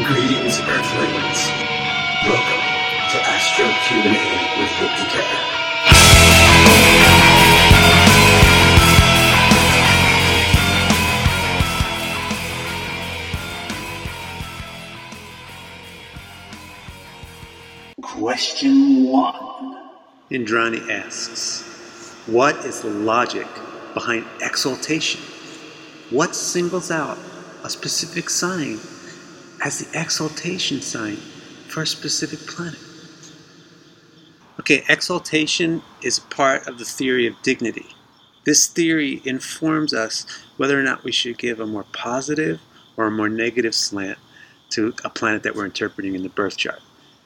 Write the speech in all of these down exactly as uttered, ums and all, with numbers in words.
Greetings, Earthlings. Welcome to Astro Q and A with Victicare. Question one. Indrani asks, what is the logic behind exaltation? What singles out a specific sign as the exaltation sign for a specific planet? Okay, exaltation is part of the theory of dignity. This theory informs us whether or not we should give a more positive or a more negative slant to a planet that we're interpreting in the birth chart.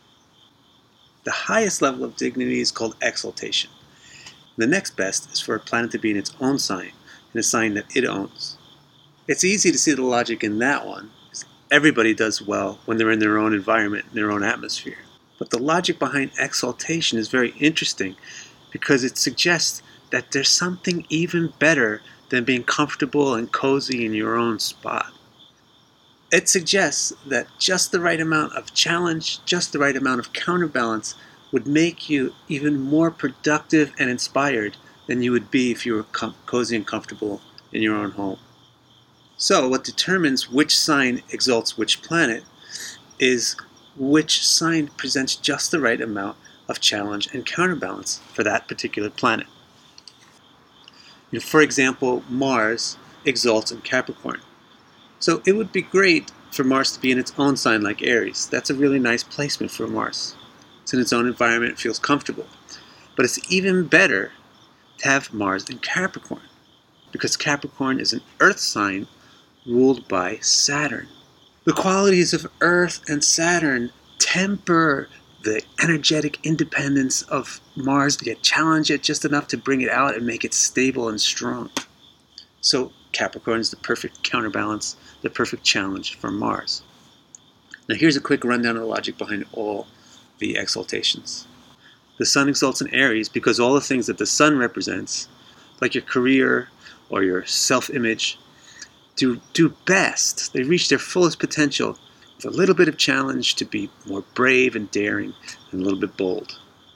The highest level of dignity is called exaltation. The next best is for a planet to be in its own sign, in a sign that it owns. It's easy to see the logic in that one. Everybody does well when they're in their own environment, in their own atmosphere. But the logic behind exaltation is very interesting because it suggests that there's something even better than being comfortable and cozy in your own spot. It suggests that just the right amount of challenge, just the right amount of counterbalance would make you even more productive and inspired than you would be if you were com- cozy and comfortable in your own home. So what determines which sign exalts which planet is which sign presents just the right amount of challenge and counterbalance for that particular planet. You know, for example, Mars exalts in Capricorn. So it would be great for Mars to be in its own sign like Aries. That's a really nice placement for Mars. It's in its own environment, it feels comfortable. But it's even better to have Mars in Capricorn because Capricorn is an Earth sign ruled by Saturn. The qualities of Earth and Saturn temper the energetic independence of Mars, yet challenge it just enough to bring it out and make it stable and strong. So Capricorn is the perfect counterbalance, the perfect challenge for Mars. Now here's a quick rundown of the logic behind all the exaltations. The Sun exalts in Aries because all the things that the Sun represents, like your career or your self-image, do, do best. They reach their fullest potential with a little bit of challenge to be more brave and daring and a little bit bold.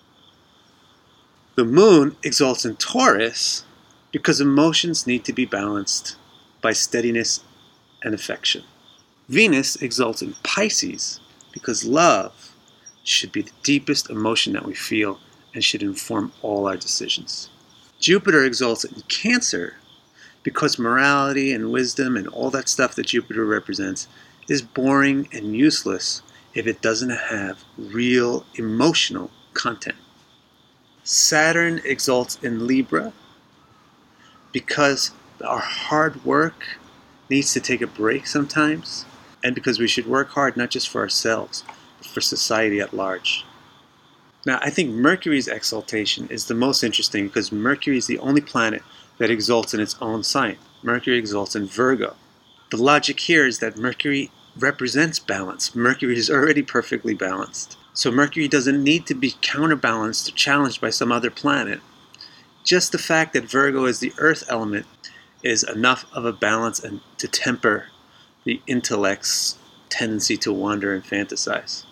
The Moon exalts in Taurus because emotions need to be balanced by steadiness and affection. Venus exalts in Pisces because love should be the deepest emotion that we feel and should inform all our decisions. Jupiter exalts in Cancer because morality and wisdom and all that stuff that Jupiter represents is boring and useless if it doesn't have real emotional content. Saturn exalts in Libra because our hard work needs to take a break sometimes, and because we should work hard not just for ourselves, but for society at large. Now, I think Mercury's exaltation is the most interesting because Mercury is the only planet that exalts in its own sign. Mercury exalts in Virgo. The logic here is that Mercury represents balance. Mercury is already perfectly balanced. So Mercury doesn't need to be counterbalanced or challenged by some other planet. Just the fact that Virgo is the earth element is enough of a balance and to temper the intellect's tendency to wander and fantasize.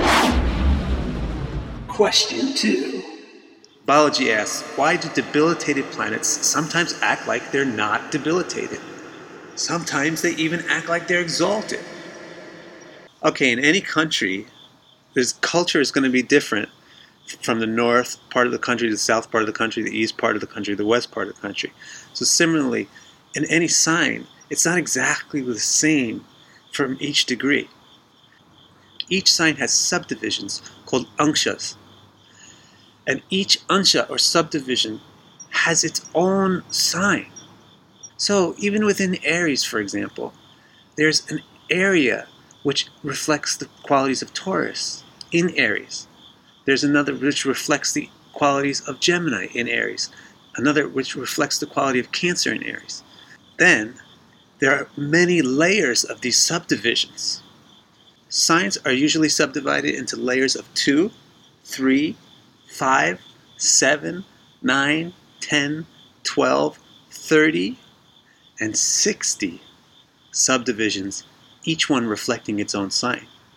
Question two. Biology asks, why do debilitated planets sometimes act like they're not debilitated? Sometimes they even act like they're exalted. Okay, in any country, this culture is going to be different from the north part of the country to the south part of the country, the east part of the country, the west part of the country. So similarly, in any sign, it's not exactly the same from each degree. Each sign has subdivisions called anshas. And each ansha or subdivision has its own sign. So even within Aries, for example, there's an area which reflects the qualities of Taurus in Aries. There's another which reflects the qualities of Gemini in Aries. Another which reflects the quality of Cancer in Aries. Then there are many layers of these subdivisions. Signs are usually subdivided into layers of two, three, five, seven, nine, ten, twelve, thirty, and sixty subdivisions, each one reflecting its own sign.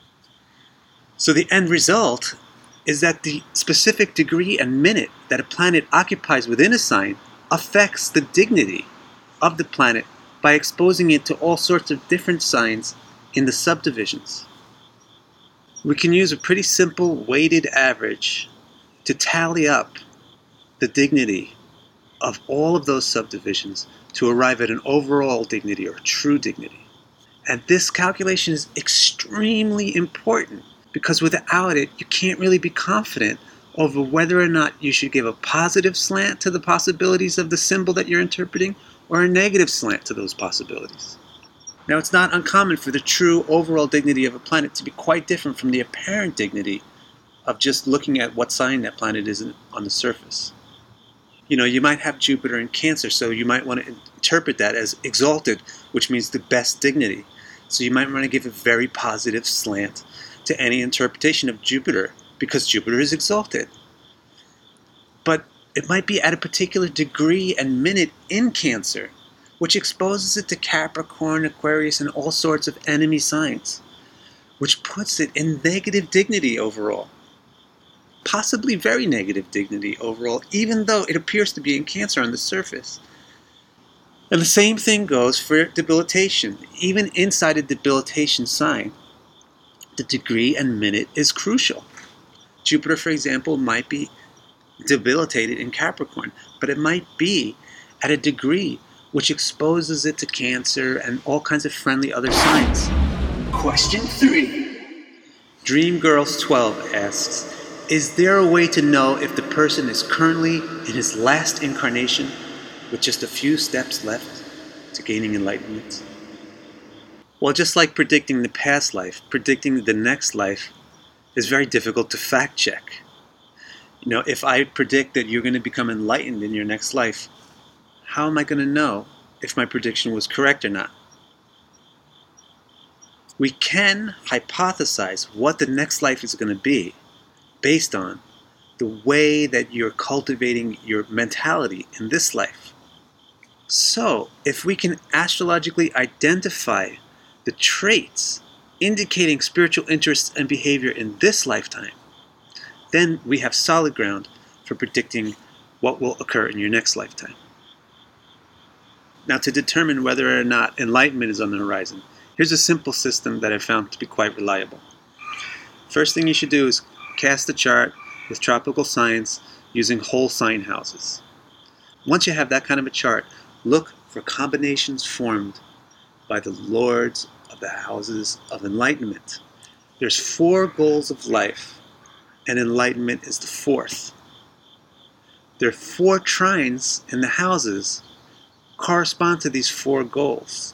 So the end result is that the specific degree and minute that a planet occupies within a sign affects the dignity of the planet by exposing it to all sorts of different signs in the subdivisions. We can use a pretty simple weighted average to tally up the dignity of all of those subdivisions to arrive at an overall dignity or true dignity. And this calculation is extremely important because without it, you can't really be confident over whether or not you should give a positive slant to the possibilities of the symbol that you're interpreting or a negative slant to those possibilities. Now, it's not uncommon for the true overall dignity of a planet to be quite different from the apparent dignity of just looking at what sign that planet is on the surface. You know, you might have Jupiter in Cancer, so you might want to interpret that as exalted, which means the best dignity. So you might want to give a very positive slant to any interpretation of Jupiter because Jupiter is exalted. But it might be at a particular degree and minute in Cancer, which exposes it to Capricorn, Aquarius, and all sorts of enemy signs, which puts it in negative dignity overall. Possibly very negative dignity overall, even though it appears to be in Cancer on the surface. And the same thing goes for debilitation. Even inside a debilitation sign, the degree and minute is crucial. Jupiter, for example, might be debilitated in Capricorn, but it might be at a degree which exposes it to Cancer and all kinds of friendly other signs. Question three. Dreamgirls twelve asks, is there a way to know if the person is currently in his last incarnation with just a few steps left to gaining enlightenment? Well, just like predicting the past life, predicting the next life is very difficult to fact check. You know, if I predict that you're going to become enlightened in your next life, how am I going to know if my prediction was correct or not? We can hypothesize what the next life is going to be based on the way that you're cultivating your mentality in this life. So, if we can astrologically identify the traits indicating spiritual interests and behavior in this lifetime, then we have solid ground for predicting what will occur in your next lifetime. Now, to determine whether or not enlightenment is on the horizon, here's a simple system that I found to be quite reliable. First thing you should do is cast a chart with tropical signs using whole sign houses. Once you have that kind of a chart, look for combinations formed by the lords of the houses of enlightenment. There's four goals of life, and enlightenment is the fourth. There are four trines in the houses correspond to these four goals.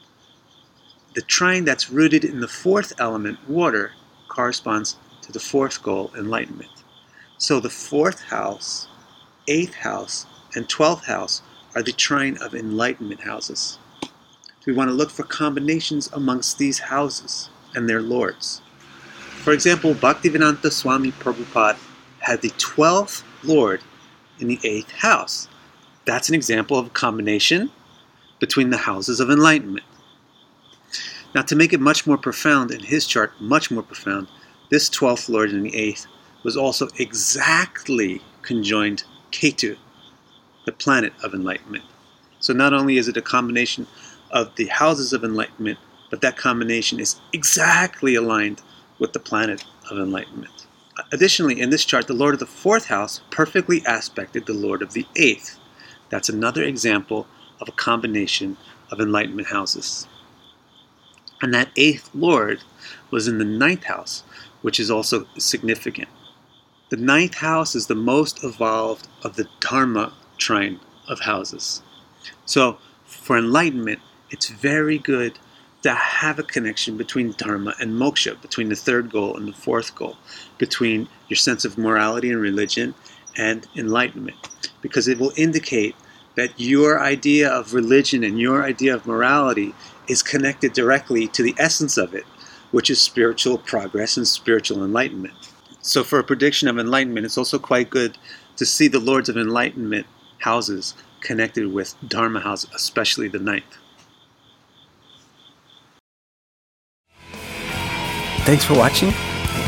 The trine that's rooted in the fourth element, water, corresponds to the fourth goal, enlightenment. So the fourth house, eighth house, and twelfth house are the trine of enlightenment houses. We want to look for combinations amongst these houses and their lords. For example, Bhaktivedanta Swami Prabhupada had the twelfth lord in the eighth house. That's an example of a combination between the houses of enlightenment. Now, to make it much more profound in his chart, much more profound, this twelfth lord in the eighth was also exactly conjoined Ketu, the planet of enlightenment. So not only is it a combination of the houses of enlightenment, but that combination is exactly aligned with the planet of enlightenment. Additionally, in this chart, the lord of the fourth house perfectly aspected the lord of the eighth. That's another example of a combination of enlightenment houses. And that eighth lord was in the ninth house, which is also significant. The ninth house is the most evolved of the Dharma trine of houses. So, for enlightenment, it's very good to have a connection between Dharma and Moksha, between the third goal and the fourth goal, between your sense of morality and religion and enlightenment, because it will indicate that your idea of religion and your idea of morality is connected directly to the essence of it, which is spiritual progress and spiritual enlightenment. So for a prediction of enlightenment, it's also quite good to see the lords of enlightenment houses connected with Dharma house, especially the ninth. Thanks for watching.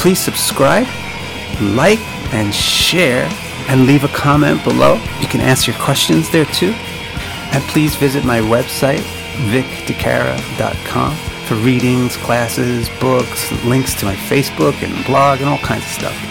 Please subscribe, like, and share, and leave a comment below. You can answer your questions there too. And please visit my website, vic dicara dot com, for readings, classes, books, links to my Facebook and blog, and all kinds of stuff.